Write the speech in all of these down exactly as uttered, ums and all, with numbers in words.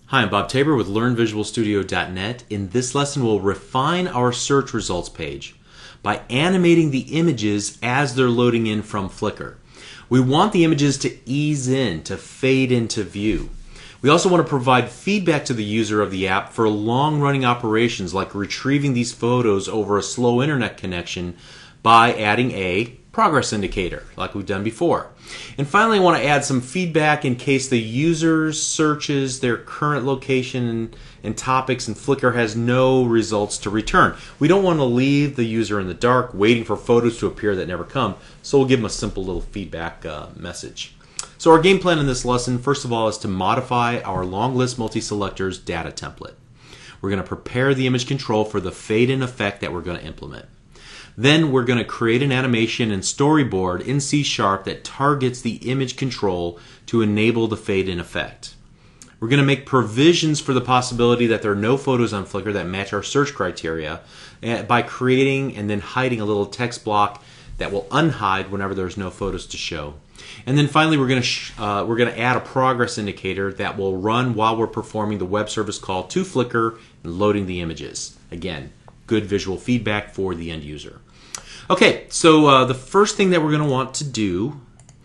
Hi, I'm Bob Tabor with Learn Visual Studio dot net. In this lesson, we'll refine our search results page by animating the images as they're loading in from Flickr. We want the images to ease in, to fade into view. We also want to provide feedback to the user of the app for long-running operations like retrieving these photos over a slow internet connection by adding a progress indicator like we've done before. And finally, I want to add some feedback in case the user searches their current location and, and topics and Flickr has no results to return. We don't want to leave the user in the dark waiting for photos to appear that never come, so we'll give them a simple little feedback uh, message. So our game plan in this lesson, first of all, is to modify our long list multi-selectors data template. We're going to prepare the image control for the fade-in effect that we're going to implement. Then we're going to create an animation and storyboard in C Sharp that targets the image control to enable the fade-in effect. We're going to make provisions for the possibility that there are no photos on Flickr that match our search criteria by creating and then hiding a little text block that will unhide whenever there's no photos to show. And then finally, we're going to sh uh, we're going to add a progress indicator that will run while we're performing the web service call to Flickr and loading the images. Again, good visual feedback for the end user. Okay, so uh, the first thing that we're going to want to do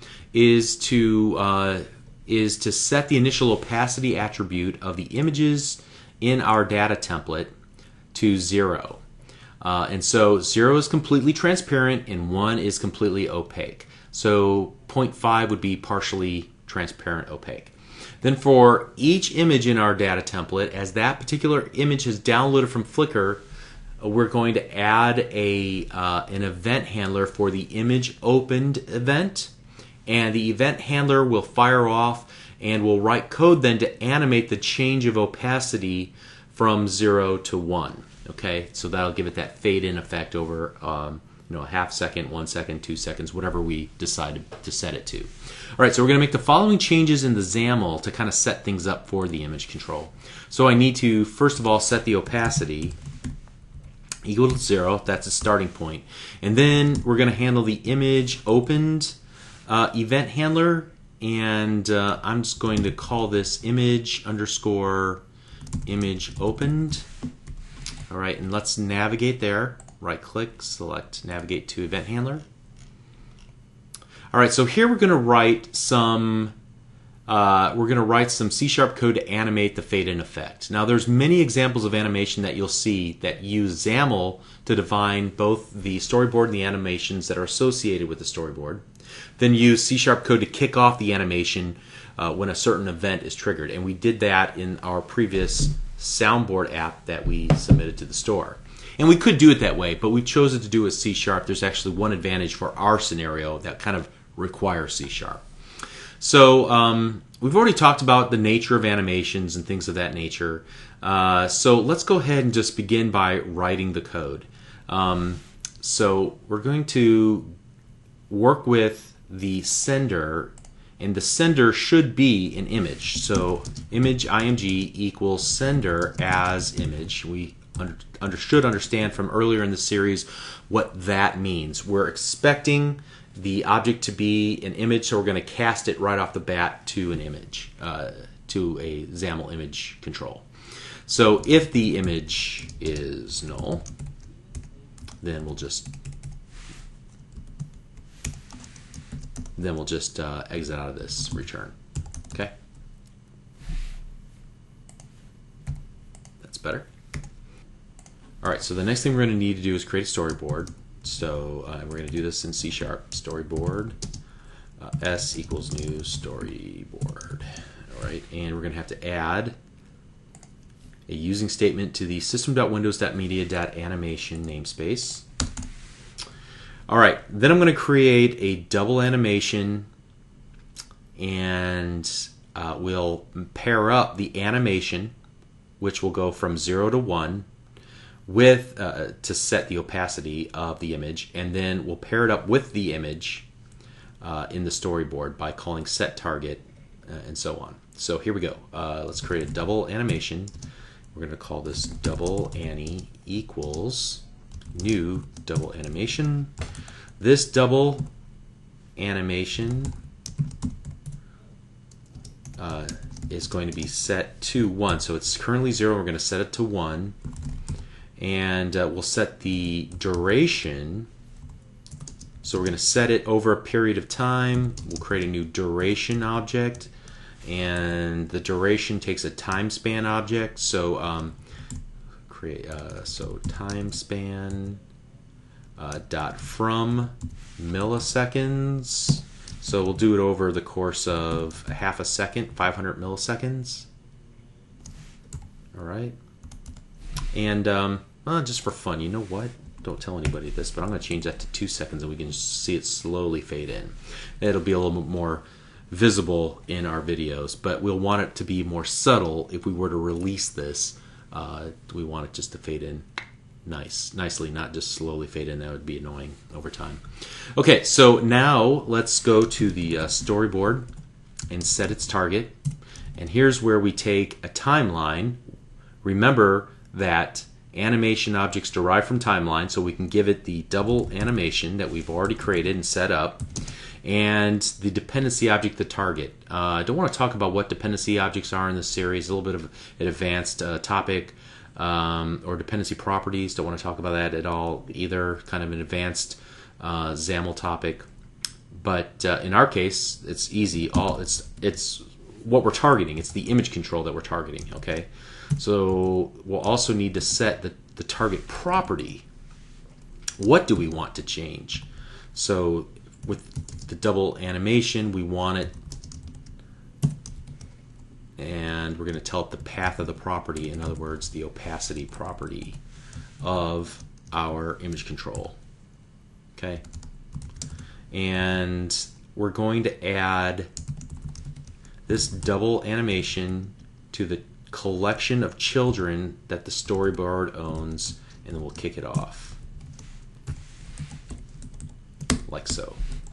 is to uh, is to set the initial opacity attribute of the images in our data template to zero. Uh, and so zero is completely transparent and one is completely opaque. So zero point five would be partially transparent opaque. Then for each image in our data template, as that particular image is downloaded from Flickr, we're going to add a uh, an event handler for the image opened event, and the event handler will fire off and will write code then to animate the change of opacity from zero to one. Okay, so that'll give it that fade-in effect over um, you know, a half second, one second, two seconds, whatever we decide to set it to. All right, so we're going to make the following changes in the XAML to kind of set things up for the image control. So I need to first of all set the opacity equal to zero. That's a starting point. And then we're going to handle the image opened uh, event handler, and uh, I'm just going to call this image underscore image opened. All right, and let's navigate there. Right click, select navigate to event handler. All right, so here we're going to write some Uh, we're going to write some C Sharp code to animate the fade-in effect. Now there's many examples of animation that you'll see that use XAML to define both the storyboard and the animations that are associated with the storyboard. Then use C Sharp code to kick off the animation uh, when a certain event is triggered. And we did that in our previous soundboard app that we submitted to the store. And we could do it that way, but we've chosen to do it with C Sharp. There's actually one advantage for our scenario that kind of requires C Sharp. So um, we've already talked about the nature of animations and things of that nature. Uh, so let's go ahead and just begin by writing the code. Um, so we're going to work with the sender, and the sender should be an image. So image img equals sender as image. We under, under, should understand from earlier in the series what that means. We're expecting the object to be an image, so we're going to cast it right off the bat to an image, uh, to a XAML image control. So if the image is null, then we'll just then we'll just uh, exit out of this return. Okay, that's better. All right, so the next thing we're going to need to do is create a storyboard. So uh, we're going to do this in C Sharp. Storyboard uh, s equals new storyboard. All right, and we're going to have to add a using statement to the system.windows.media.animation namespace. All right, then I'm going to create a double animation, and uh, we'll pair up the animation, which will go from zero to one, with uh, to set the opacity of the image, and then we'll pair it up with the image uh, in the storyboard by calling set target uh, and so on. So here we go. Uh, let's create a double animation. We're going to call this double Annie equals new double animation. This double animation uh, is going to be set to one. So it's currently zero. We're going to set it to one. And uh, we'll set the duration. So we're going to set it over a period of time. We'll create a new duration object. And the duration takes a time span object. So um, create uh, so time span uh, dot from milliseconds. So we'll do it over the course of a half a second, five hundred milliseconds. All right. And um, well, just for fun, you know what? Don't tell anybody this, but I'm going to change that to two seconds and we can see it slowly fade in. It'll be a little bit more visible in our videos, but we'll want it to be more subtle. If we were to release this, uh, we want it just to fade in nice, nicely, not just slowly fade in. That would be annoying over time. Okay, so now let's go to the uh, storyboard and set its target. And here's where we take a timeline. Remember that animation objects derive from timeline, so we can give it the double animation that we've already created and set up, and the dependency object, the target. Uh, I don't want to talk about what dependency objects are in this series, a little bit of an advanced uh, topic, um, or dependency properties. Don't want to talk about that at all either, kind of an advanced uh, XAML topic. But uh, in our case, it's easy. All it's it's what we're targeting. It's the image control that we're targeting, okay? So we'll also need to set the, the target property. What do we want to change? So with the double animation, we want it, and we're going to tell it the path of the property, in other words, the opacity property of our image control. Okay? And we're going to add this double animation to the collection of children that the storyboard owns, and then we'll kick it off like so.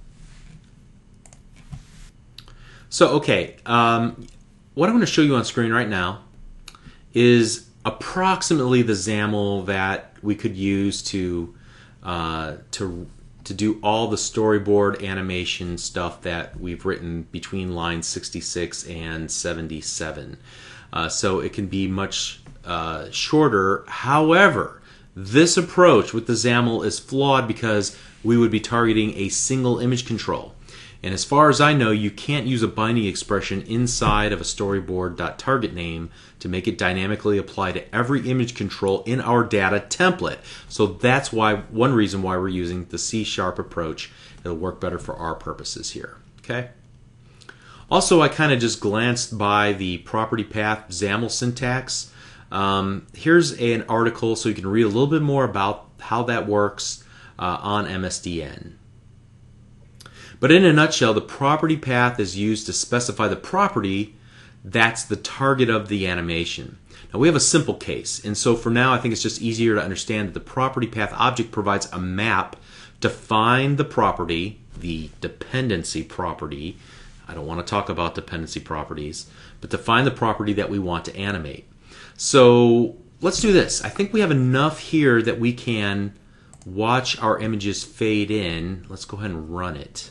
So okay, um, what I'm going to show you on screen right now is approximately the XAML that we could use to uh, to to do all the storyboard animation stuff that we've written between lines sixty-six and seventy-seven. Uh, so it can be much uh, shorter. However, this approach with the XAML is flawed because we would be targeting a single image control. And as far as I know, you can't use a binding expression inside of a storyboard.target name to make it dynamically apply to every image control in our data template. So that's why one reason why we're using the C sharp approach. It'll work better for our purposes here. Okay. Also, I kind of just glanced by the property path XAML syntax. Um, here's a, an article so you can read a little bit more about how that works uh, on M S D N. But in a nutshell, the property path is used to specify the property that's the target of the animation. Now we have a simple case, and so for now I think it's just easier to understand that the property path object provides a map to find the property, the dependency property. I don't want to talk about dependency properties, but to find the property that we want to animate. So let's do this. I think we have enough here that we can watch our images fade in. Let's go ahead and run it.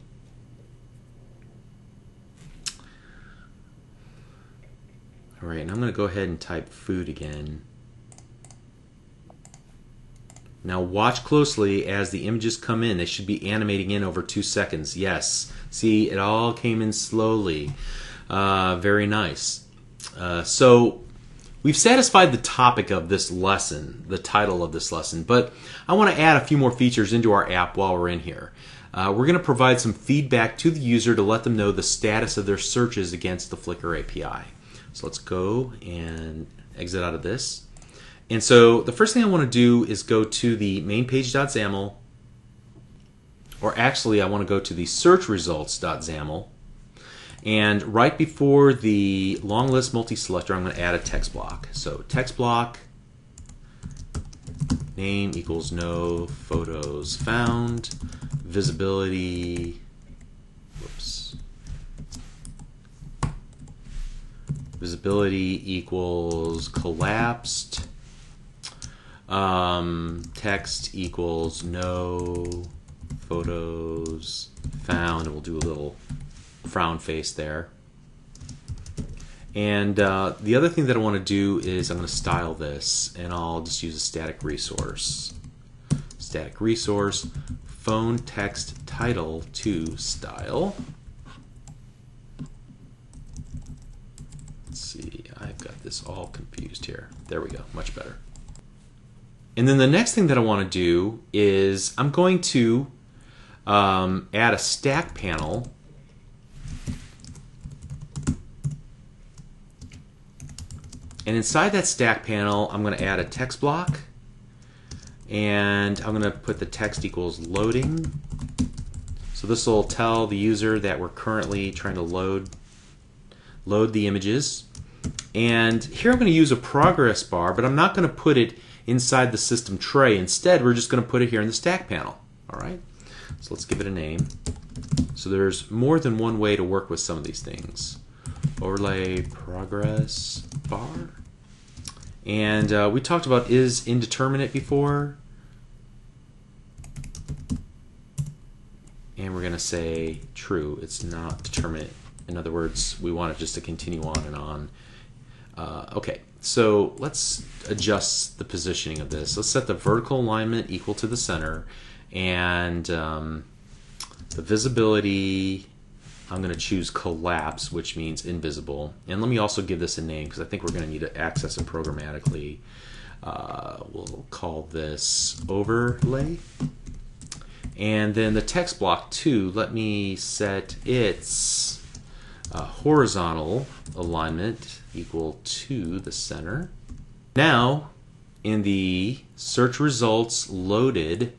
All right, and I'm going to go ahead and type food again. Now watch closely as the images come in. They should be animating in over two seconds. Yes, see, it all came in slowly. Uh, very nice. Uh, so we've satisfied the topic of this lesson, the title of this lesson, but I want to add a few more features into our app while we're in here. Uh, we're going to provide some feedback to the user to let them know the status of their searches against the Flickr A P I. So let's go and exit out of this. And so the first thing I want to do is go to the main page.xaml, or actually I want to go to the search results.xaml, and right before the long list multi-selector I'm going to add a text block. So text block name equals no photos found, visibility, whoops, visibility equals collapsed, um, text equals no photos found, and we'll do a little frown face there. And uh, the other thing that I want to do is I'm going to style this, and I'll just use a static resource. Static resource, phone text title to style. Let's see, I've got this all confused here. There we go, much better. And then the next thing that I want to do is I'm going to um, add a stack panel. And inside that stack panel, I'm going to add a text block. And I'm going to put the text equals loading. So this will tell the user that we're currently trying to load, load the images. And here I'm going to use a progress bar, but I'm not going to put it inside the system tray. Instead, we're just going to put it here in the stack panel. All right. So let's give it a name. So there's more than one way to work with some of these things. Overlay progress bar. And uh, we talked about is indeterminate before. And we're going to say true. It's not determinate. In other words, we want it just to continue on and on. Uh, okay, so let's adjust the positioning of this. Let's set the vertical alignment equal to the center. And um, the visibility, I'm going to choose collapse, which means invisible. And let me also give this a name because I think we're going to need to access it programmatically. Uh, we'll call this overlay. And then the text block two, let me set its uh, horizontal alignment equal to the center. Now, in the search results loaded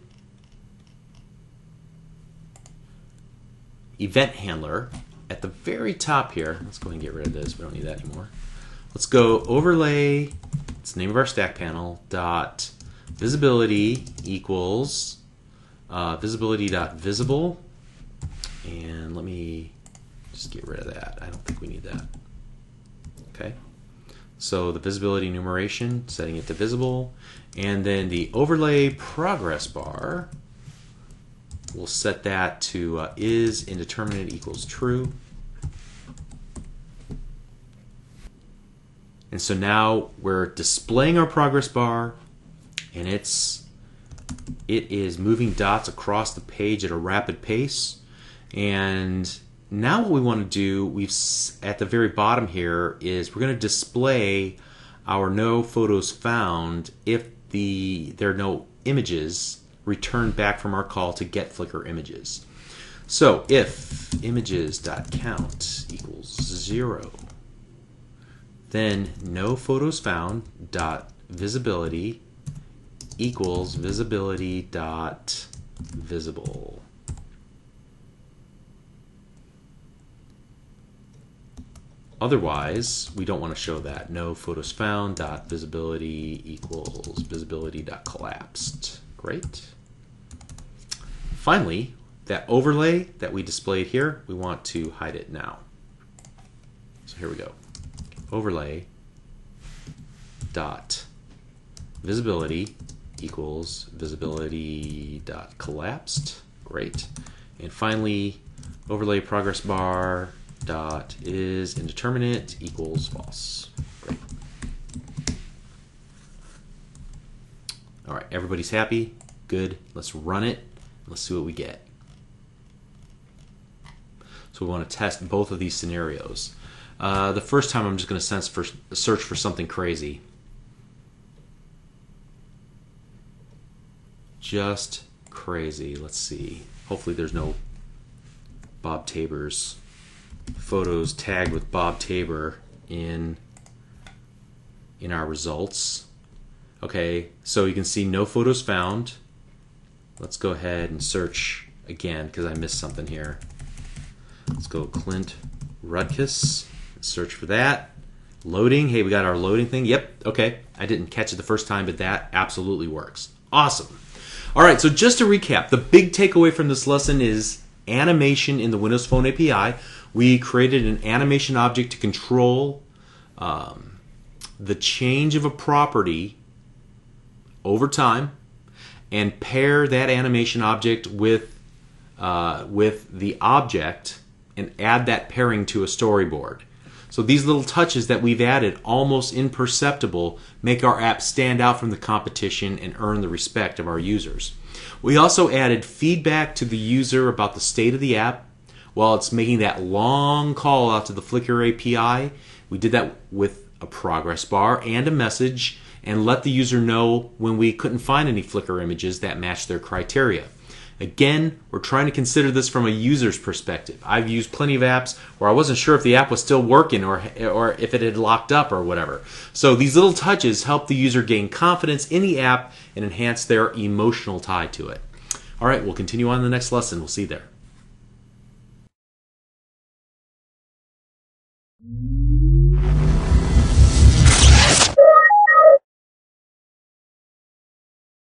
event handler at the very top here, let's go ahead and get rid of this, we don't need that anymore. Let's go overlay, it's the name of our stack panel, dot visibility equals uh, visibility dot visible, and let me just get rid of that. I don't think we need that. Okay, so the visibility enumeration, setting it to visible, and then the overlay progress bar, we'll set that to uh, is indeterminate equals true. And so now we're displaying our progress bar, and it's it is moving dots across the page at a rapid pace. And now what we want to do, we've at the very bottom here, is we're going to display our no photos found if the there are no images returned back from our call to get Flickr images. So if images.count equals zero, then no photos found dot visibility equals visibility dot visible. Otherwise, we don't want to show that. No photos found dot visibility equals visibility dot collapsed. Great. Finally, that overlay that we displayed here, we want to hide it now. So here we go. Overlay dot visibility equals visibility dot collapsed. Great. And finally, overlay progress bar dot is indeterminate equals false. Great. All right, everybody's happy. Good. Let's run it. Let's see what we get. So we want to test both of these scenarios. Uh, the first time I'm just going to sense for, search for something crazy. Just crazy. Let's see. Hopefully there's no Bob Tabor's photos tagged with Bob Tabor in in our results. Okay, so you can see no photos found. Let's go ahead and search again because I missed something here. Let's go Clint Rudkus. Search for that. Loading. Hey, we got our loading thing. Yep. Okay. I didn't catch it the first time, but that absolutely works. Awesome. All right. So just to recap, the big takeaway from this lesson is animation in the Windows Phone A P I. We created an animation object to control um, the change of a property over time and pair that animation object with uh, with the object and add that pairing to a storyboard. So these little touches that we've added, almost imperceptible, make our app stand out from the competition and earn the respect of our users. We also added feedback to the user about the state of the app while it's making that long call out to the Flickr A P I. We did that with a progress bar and a message, and let the user know when we couldn't find any Flickr images that matched their criteria. Again, we're trying to consider this from a user's perspective. I've used plenty of apps where I wasn't sure if the app was still working or, or if it had locked up or whatever. So these little touches help the user gain confidence in the app and enhance their emotional tie to it. All right, we'll continue on in the next lesson. We'll see you there.